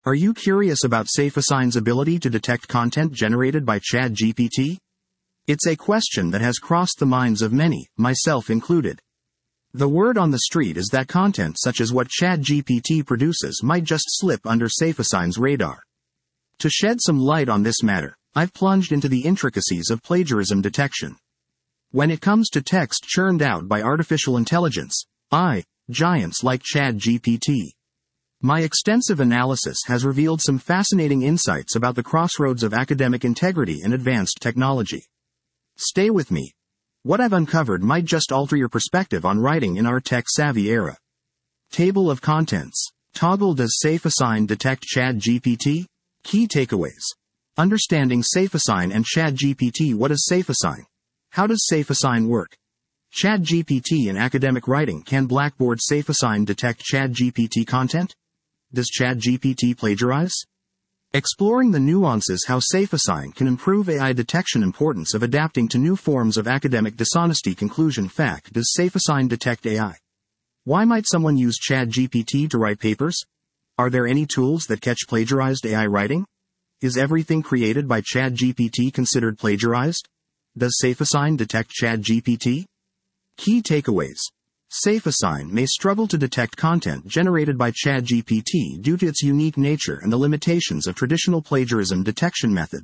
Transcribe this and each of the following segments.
Are you curious about SafeAssign's ability to detect content generated by ChatGPT? It's a question that has crossed the minds of many, myself included. The word on the street is that content such as what ChatGPT produces might just slip under SafeAssign's radar. To shed some light on this matter, I've plunged into the intricacies of plagiarism detection. When it comes to text churned out by artificial intelligence, giants like ChatGPT. My extensive analysis has revealed some fascinating insights about the crossroads of academic integrity and advanced technology. Stay with me. What I've uncovered might just alter your perspective on writing in our tech-savvy era. Table of contents. Toggle. Does SafeAssign detect ChatGPT? Key takeaways. Understanding SafeAssign and ChatGPT. What is SafeAssign? How does SafeAssign work? ChatGPT in academic writing. Can Blackboard SafeAssign detect ChatGPT content? Does ChatGPT plagiarize? Exploring the nuances how SafeAssign can improve AI detection. Importance of adapting to new forms of academic dishonesty. Conclusion. Fact. Does SafeAssign detect AI? Why might someone use ChatGPT to write papers? Are there any tools that catch plagiarized AI writing? Is everything created by ChatGPT considered plagiarized? Does SafeAssign detect ChatGPT? Key takeaways. SafeAssign may struggle to detect content generated by ChatGPT due to its unique nature and the limitations of traditional plagiarism detection methods.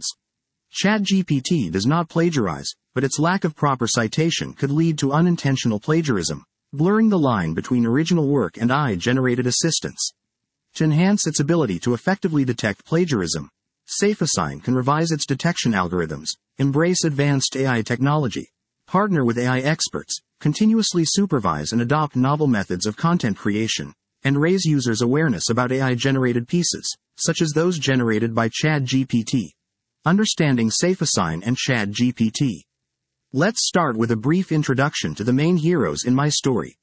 ChatGPT does not plagiarize, but its lack of proper citation could lead to unintentional plagiarism, blurring the line between original work and AI-generated assistance. To enhance its ability to effectively detect plagiarism, SafeAssign can revise its detection algorithms, embrace advanced AI technology, partner with AI experts, continuously supervise and adopt novel methods of content creation, and raise users' awareness about AI-generated pieces, such as those generated by ChatGPT. Understanding SafeAssign and ChatGPT. Let's start with a brief introduction to the main heroes in my story,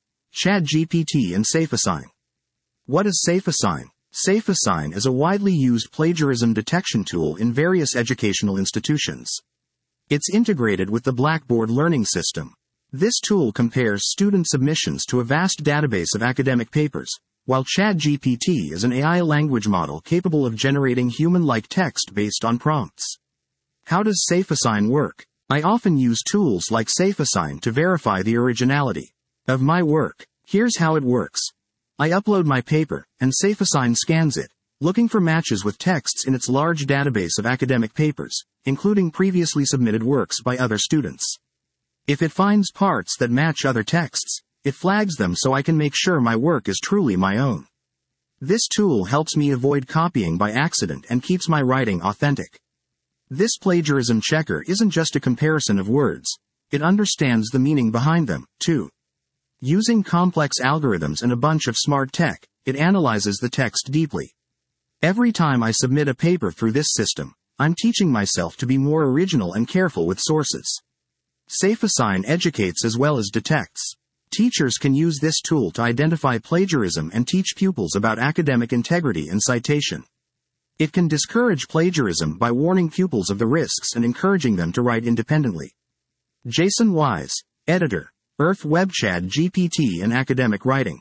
ChatGPT and SafeAssign. What is SafeAssign? SafeAssign is a widely used plagiarism detection tool in various educational institutions. It's integrated with the Blackboard learning system. This tool compares student submissions to a vast database of academic papers, while ChatGPT is an AI language model capable of generating human-like text based on prompts. How does SafeAssign work? I often use tools like SafeAssign to verify the originality of my work. Here's how it works. I upload my paper, and SafeAssign scans it, looking for matches with texts in its large database of academic papers, including previously submitted works by other students. If it finds parts that match other texts, it flags them so I can make sure my work is truly my own. This tool helps me avoid copying by accident and keeps my writing authentic. This plagiarism checker isn't just a comparison of words, it understands the meaning behind them, too. Using complex algorithms and a bunch of smart tech, it analyzes the text deeply. Every time I submit a paper through this system, I'm teaching myself to be more original and careful with sources. SafeAssign educates as well as detects. Teachers can use this tool to identify plagiarism and teach pupils about academic integrity and citation. It can discourage plagiarism by warning pupils of the risks and encouraging them to write independently. Jason Wise, editor, Earth Web. ChatGPT in academic writing.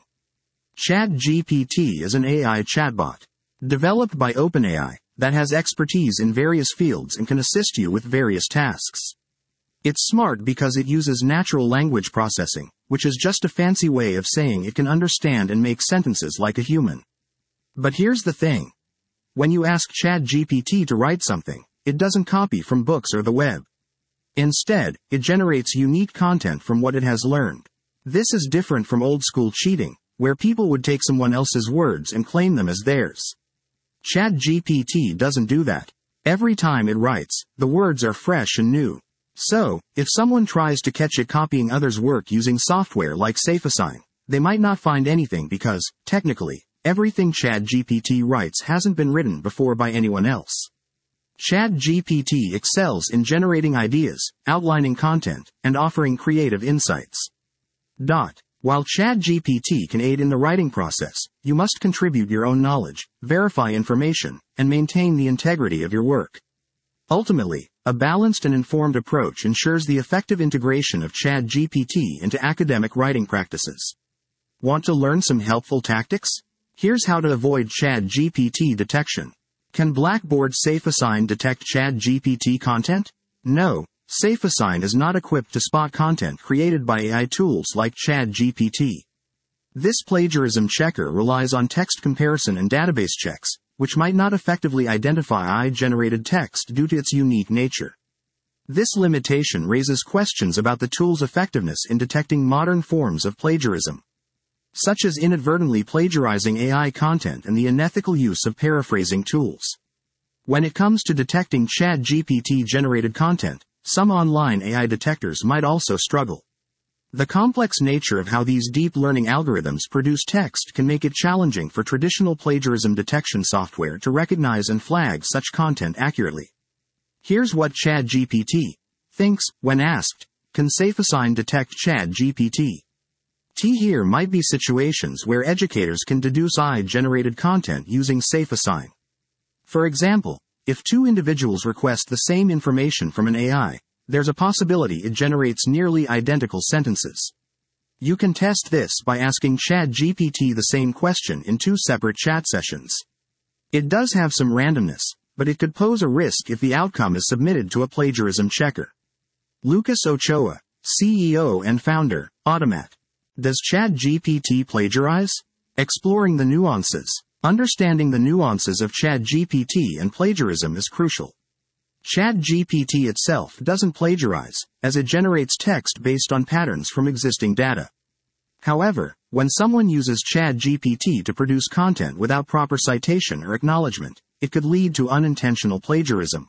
ChatGPT is an AI chatbot developed by OpenAI that has expertise in various fields and can assist you with various tasks. It's smart because it uses natural language processing, which is just a fancy way of saying it can understand and make sentences like a human. But here's the thing. When you ask ChatGPT to write something, it doesn't copy from books or the web. Instead, it generates unique content from what it has learned. This is different from old-school cheating, where people would take someone else's words and claim them as theirs. ChatGPT doesn't do that. Every time it writes, the words are fresh and new. So, if someone tries to catch it copying others' work using software like SafeAssign, they might not find anything because, technically, everything ChatGPT writes hasn't been written before by anyone else. ChatGPT excels in generating ideas, outlining content, and offering creative insights. While ChatGPT can aid in the writing process, you must contribute your own knowledge, verify information, and maintain the integrity of your work. Ultimately, a balanced and informed approach ensures the effective integration of ChatGPT into academic writing practices. Want to learn some helpful tactics? Here's how to avoid ChatGPT detection. Can Blackboard SafeAssign detect ChatGPT content? No, SafeAssign is not equipped to spot content created by AI tools like ChatGPT. This plagiarism checker relies on text comparison and database checks, which might not effectively identify AI-generated text due to its unique nature. This limitation raises questions about the tool's effectiveness in detecting modern forms of plagiarism, such as inadvertently plagiarizing AI content and the unethical use of paraphrasing tools. When it comes to detecting ChatGPT-generated content, some online AI detectors might also struggle. The complex nature of how these deep learning algorithms produce text can make it challenging for traditional plagiarism detection software to recognize and flag such content accurately. Here's what ChatGPT thinks when asked, "Can SafeAssign detect ChatGPT?" Here might be situations where educators can deduce AI-generated content using SafeAssign. For example, if two individuals request the same information from an AI, there's a possibility it generates nearly identical sentences. You can test this by asking ChatGPT the same question in two separate chat sessions. It does have some randomness, but it could pose a risk if the outcome is submitted to a plagiarism checker. Lucas Ochoa, CEO and founder, Automat. Does ChatGPT plagiarize? Exploring the nuances. Understanding the nuances of ChatGPT and plagiarism is crucial. ChatGPT itself doesn't plagiarize, as it generates text based on patterns from existing data. However, when someone uses ChatGPT to produce content without proper citation or acknowledgement, it could lead to unintentional plagiarism.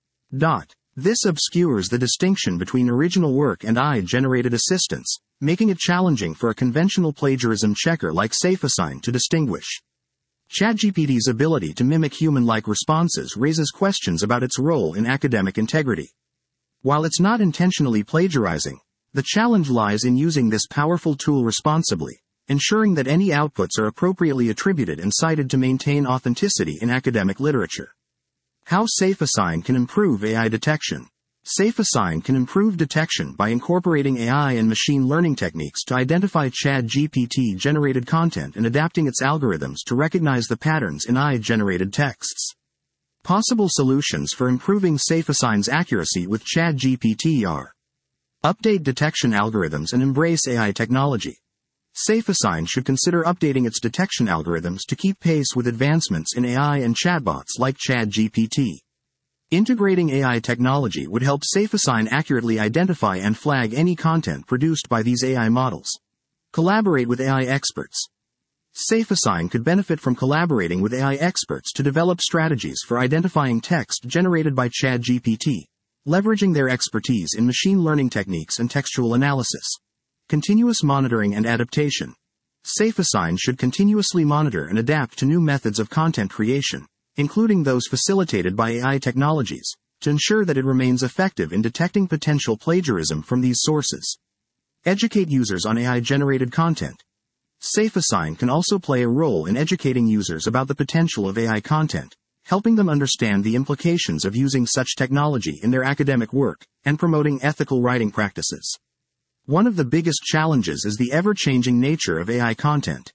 This obscures the distinction between original work and AI-generated assistance, making it challenging for a conventional plagiarism checker like SafeAssign to distinguish. ChatGPT's ability to mimic human-like responses raises questions about its role in academic integrity. While it's not intentionally plagiarizing, the challenge lies in using this powerful tool responsibly, ensuring that any outputs are appropriately attributed and cited to maintain authenticity in academic literature. How SafeAssign can improve AI detection. SafeAssign can improve detection by incorporating AI and machine learning techniques to identify ChatGPT-generated content and adapting its algorithms to recognize the patterns in AI-generated texts. Possible solutions for improving SafeAssign's accuracy with ChatGPT are: update detection algorithms and embrace AI technology. SafeAssign should consider updating its detection algorithms to keep pace with advancements in AI and chatbots like ChatGPT. Integrating AI technology would help SafeAssign accurately identify and flag any content produced by these AI models. Collaborate with AI experts. SafeAssign could benefit from collaborating with AI experts to develop strategies for identifying text generated by ChatGPT, leveraging their expertise in machine learning techniques and textual analysis. Continuous monitoring and adaptation. SafeAssign should continuously monitor and adapt to new methods of content creation, including those facilitated by AI technologies, to ensure that it remains effective in detecting potential plagiarism from these sources. Educate users on AI-generated content. SafeAssign can also play a role in educating users about the potential of AI content, helping them understand the implications of using such technology in their academic work, and promoting ethical writing practices. One of the biggest challenges is the ever-changing nature of AI content.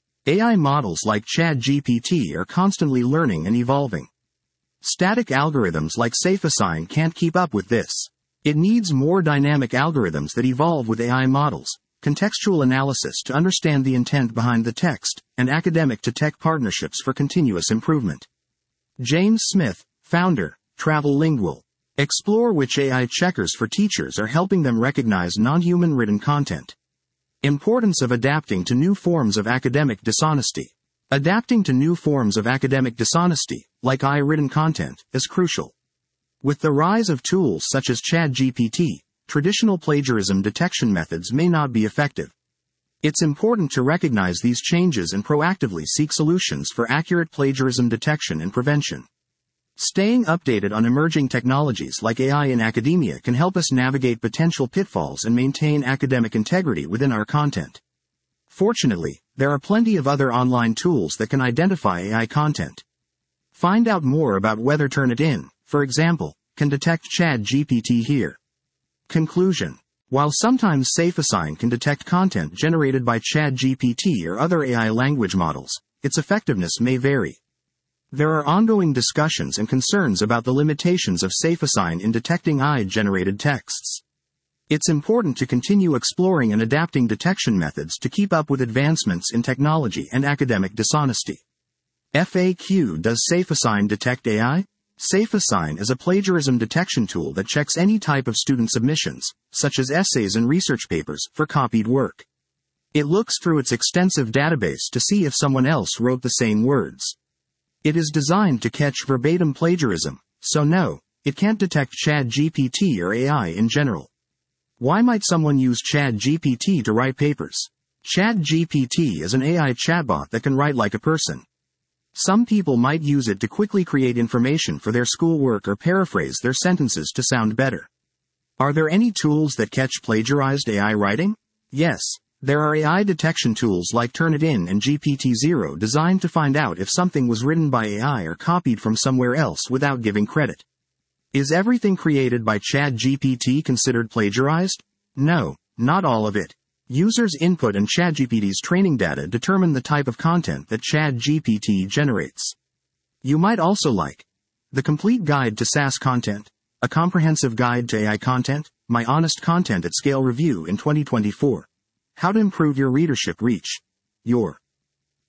AI models like ChatGPT are constantly learning and evolving. Static algorithms like SafeAssign can't keep up with this. It needs more dynamic algorithms that evolve with AI models, contextual analysis to understand the intent behind the text, and academic-to-tech partnerships for continuous improvement. James Smith, founder, Travellingual. Explore which AI checkers for teachers are helping them recognize non-human written content. Importance of adapting to new forms of academic dishonesty. Adapting to new forms of academic dishonesty, like AI-written content, is crucial. With the rise of tools such as ChatGPT, traditional plagiarism detection methods may not be effective. It's important to recognize these changes and proactively seek solutions for accurate plagiarism detection and prevention. Staying updated on emerging technologies like AI in academia can help us navigate potential pitfalls and maintain academic integrity within our content. Fortunately, there are plenty of other online tools that can identify AI content. Find out more about whether Turnitin, for example, can detect ChatGPT here. Conclusion. While sometimes SafeAssign can detect content generated by ChatGPT or other AI language models, its effectiveness may vary. There are ongoing discussions and concerns about the limitations of SafeAssign in detecting AI-generated texts. It's important to continue exploring and adapting detection methods to keep up with advancements in technology and academic dishonesty. FAQ: Does SafeAssign detect AI? SafeAssign is a plagiarism detection tool that checks any type of student submissions, such as essays and research papers, for copied work. It looks through its extensive database to see if someone else wrote the same words. It is designed to catch verbatim plagiarism, so no, it can't detect ChatGPT or AI in general. Why might someone use ChatGPT to write papers? ChatGPT is an AI chatbot that can write like a person. Some people might use it to quickly create information for their schoolwork or paraphrase their sentences to sound better. Are there any tools that catch plagiarized AI writing? Yes. There are AI detection tools like Turnitin and GPT-0 designed to find out if something was written by AI or copied from somewhere else without giving credit. Is everything created by ChatGPT considered plagiarized? No, not all of it. Users' input and ChatGPT's training data determine the type of content that ChatGPT generates. You might also like The Complete Guide to SaaS Content, a comprehensive guide to AI content, My Honest Content at Scale review in 2024. How to improve your readership reach. Your